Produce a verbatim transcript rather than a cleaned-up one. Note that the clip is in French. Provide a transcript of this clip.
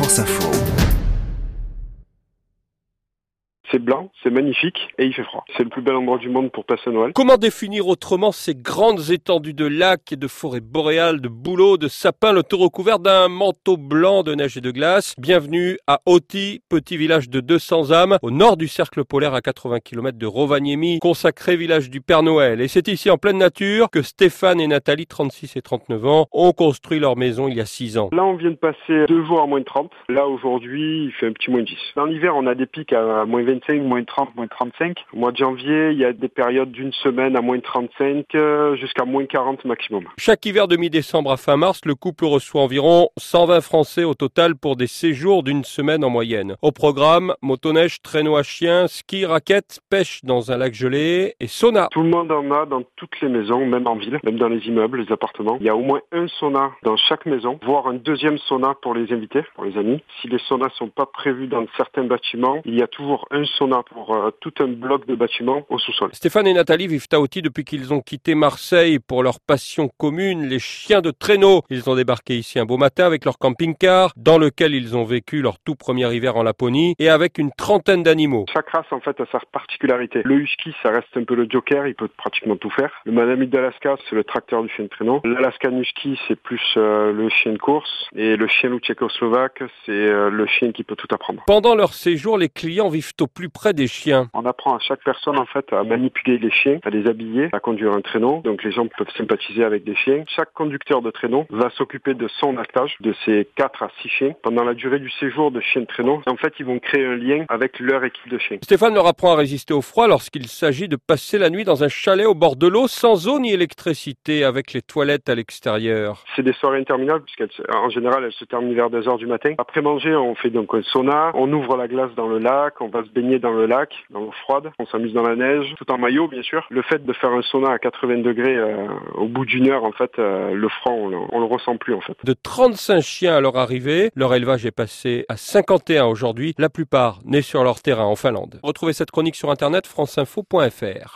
France Info. C'est blanc, c'est magnifique et il fait froid. C'est le plus bel endroit du monde pour passer Noël. Comment définir autrement ces grandes étendues de lacs et de forêts boréales, de bouleaux, de sapins, le tout recouvert d'un manteau blanc de neige et de glace? Bienvenue à Oti, petit village de deux cents âmes, au nord du cercle polaire à quatre-vingts kilomètres de Rovaniemi, consacré village du Père Noël. Et c'est ici en pleine nature que Stéphane et Nathalie, trente-six et trente-neuf ans, ont construit leur maison il y a six ans. Là, on vient de passer deux jours à moins trente. Là, aujourd'hui, il fait un petit moins dix. Dans l'hiver, on a des pics à moins vingt-cinq, moins trente, moins trente-cinq. Au mois de janvier, il y a des périodes d'une semaine à moins trente-cinq euh, jusqu'à moins quarante maximum. Chaque hiver de mi-décembre à fin mars, le couple reçoit environ cent vingt Français au total pour des séjours d'une semaine en moyenne. Au programme, motoneige, traîneau à chien, ski, raquettes, pêche dans un lac gelé et sauna. Tout le monde en a dans toutes les maisons, même en ville, même dans les immeubles, les appartements. Il y a au moins un sauna dans chaque maison, voire un deuxième sauna pour les invités, pour les amis. Si les saunas sont pas prévus dans certains bâtiments, il y a toujours un sauna pour euh, tout un bloc de bâtiments au sous-sol. Stéphane et Nathalie vivent à Oti depuis qu'ils ont quitté Marseille pour leur passion commune, les chiens de traîneau. Ils ont débarqué ici un beau matin avec leur camping-car, dans lequel ils ont vécu leur tout premier hiver en Laponie, et avec une trentaine d'animaux. Chaque race, en fait, a sa particularité. Le husky, ça reste un peu le joker, il peut pratiquement tout faire. Le Malamute d'Alaska, c'est le tracteur du chien de traîneau. L'Alaskan Husky, c'est plus euh, le chien de course. Et le chien loup tchécoslovaque, c'est euh, le chien qui peut tout apprendre. Pendant leur séjour, les clients vivent au plus près des chiens. On apprend à chaque personne, en fait, à manipuler les chiens, à les habiller, à conduire un traîneau. Donc les gens peuvent sympathiser avec des chiens. Chaque conducteur de traîneau va s'occuper de son attelage, de ses quatre à six chiens, pendant la durée du séjour de chien de traîneau. En fait, ils vont créer un lien avec leur équipe de chiens. Stéphane leur apprend à résister au froid lorsqu'il s'agit de passer la nuit dans un chalet au bord de l'eau, sans eau ni électricité, avec les toilettes à l'extérieur. C'est des soirées interminables, puisqu'en général, elles se terminent vers deux heures du matin. Après manger, on fait donc un sauna, on ouvre la glace dans le lac, on va se baigner dans le lac, dans l'eau froide, on s'amuse dans la neige, tout en maillot, bien sûr. Le fait de faire un sauna à quatre-vingts degrés, euh, au bout d'une heure, en fait, euh, le froid, on, on le ressent plus, en fait. De trente-cinq chiens à leur arrivée, leur élevage est passé à cinquante et un aujourd'hui, la plupart nés sur leur terrain en Finlande. Retrouvez cette chronique sur internet franceinfo point fr.